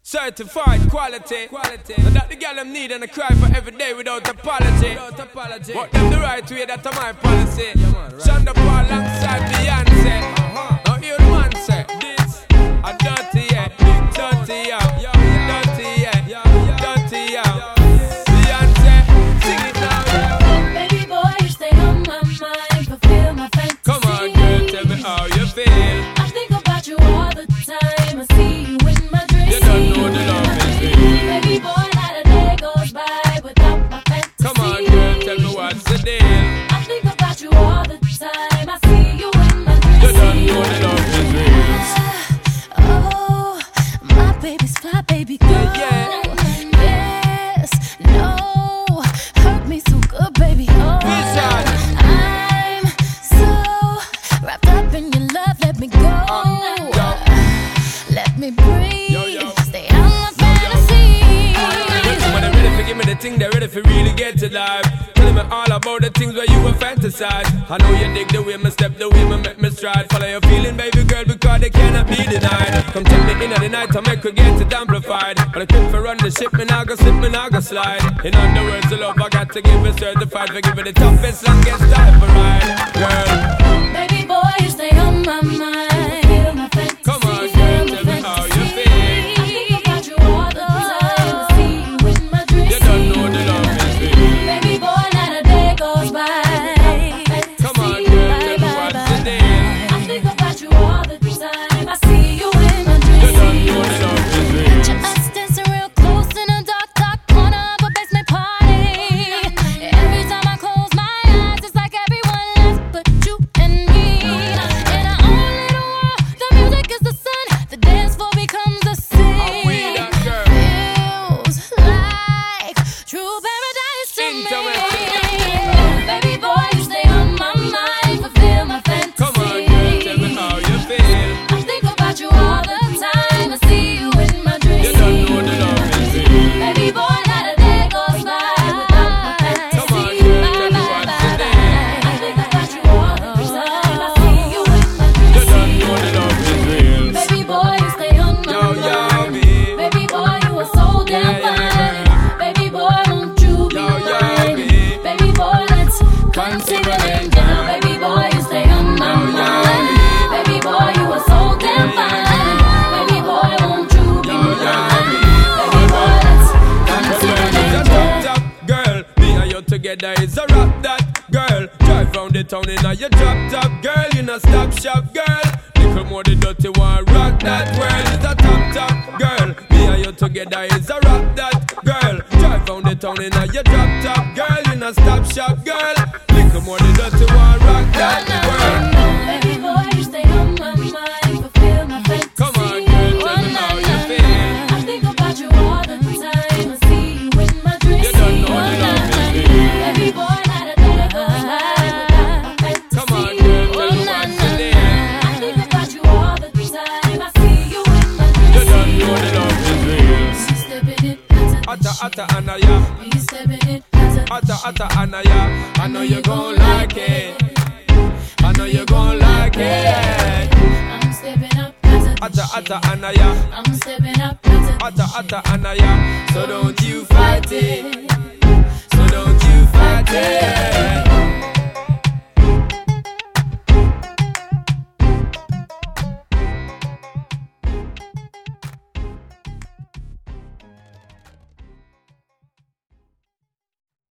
Certified quality. And that the girl them need and I cry for every day without apology. But them the right way, that's my policy. Shonda Paul alongside Beyonce. Now you the man say this a dirty yeah, dirty yeah, dirty yeah, dirty yeah. Beyonce, sing it now yeah. Baby boy, you stay on my mind, fulfill my fantasy. Come on girl, tell me how you feel. I think about you all the time. I see you in my dreams. You don't know the love is real. Baby boy, not a day goes by without my fantasy. Come on girl, tell me what's the deal. I think about you all the time. I see you in my dreams. You don't know the love is real. Oh, my baby's fly, baby girl. Yeah. Yes, no, hurt me so good, baby. Oh, I'm so wrapped up in your love. Let me go. Let me breathe. Stay on my fantasy. When they're ready to give me the thing, they're ready for really get to life. Telling me all about the things where you were fantasize. I know you dig the way me step, the way me make me stride. Follow your feeling, baby girl, because they cannot be denied. Come take me in at the night, I make her get it amplified. But I quit for run the ship, me now go slip, me now go slide. In other words, the love I got to give it certified. For giving the toughest, longest time for ride. Girl, baby boy, you stay on my mind. Feel my fantasy. come on, girl, tell me how you feel. I think about you all the time. I see you in my dreams. You don't know the love is real. Baby boy, not a day goes by. Come on, girl, tell me what's the deal. I think about you all the time. I see you in my dreams. You don't know the love is real. Just dancing real close in a dark, dark corner of a basement party. Every time I close my eyes, it's like everyone left but you and me. In our own little world, the music is the sun. The dance floor becomes a I'm with scene. that girl. Feels like true paradise to Sing to me. me. Baby boy, you stay on my mind, fulfill my fantasy. Come on, girl, tell me how you feel. I think about you all the time. I see you in my dreams. You don't know the love is real. Baby boy, not a day goes by without my fantasy. Come on, girl, tell me what's the deal. I think about you all the time. I see you in my dreams. You don't know the love is real. Baby boy, you stay on my Yo, mind. yo, me. Baby boy, you are so damn Yeah, yeah, fine. girl. Baby boy, won't you be Yo, yo, mine? me. Baby boy, let's come singing down. Baby boy, you stay on my Yo, yo, mind. Baby boy, you are so damn fine. Baby boy, won't you be Yo, yo, mine? me. Baby boy, let's come singing It's a down. top girl. Me and you together is a rap that girl. Drive round the town in a your drop top girl. You not stop shop girl. Little more the dirty one rock that world. It's a top girl. Me and you together is a rap that girl. Drive round the town in a your drop top girl. You not stop shop girl. Little more the dirty one rock that world. Baby boy, you stay on my mind, fulfill my fantasy. Come on, girl, tell me how you feel. I think about you all the time. I see you in my dreams. You don't know the love is real. Baby boy, not a day goes by without my fantasy. Come on, girl, tell me what's the deal. I think about you all the time. I see you in my dreams. You don't know the love is real. Stepping it, Atta anaya, you stepping it, atta anaya. I know you gon' like it. I know you gon' like it. I'm stepping up, Atta anaya, I'm stepping up, atta anaya. So don't you fight it. So don't you fight it.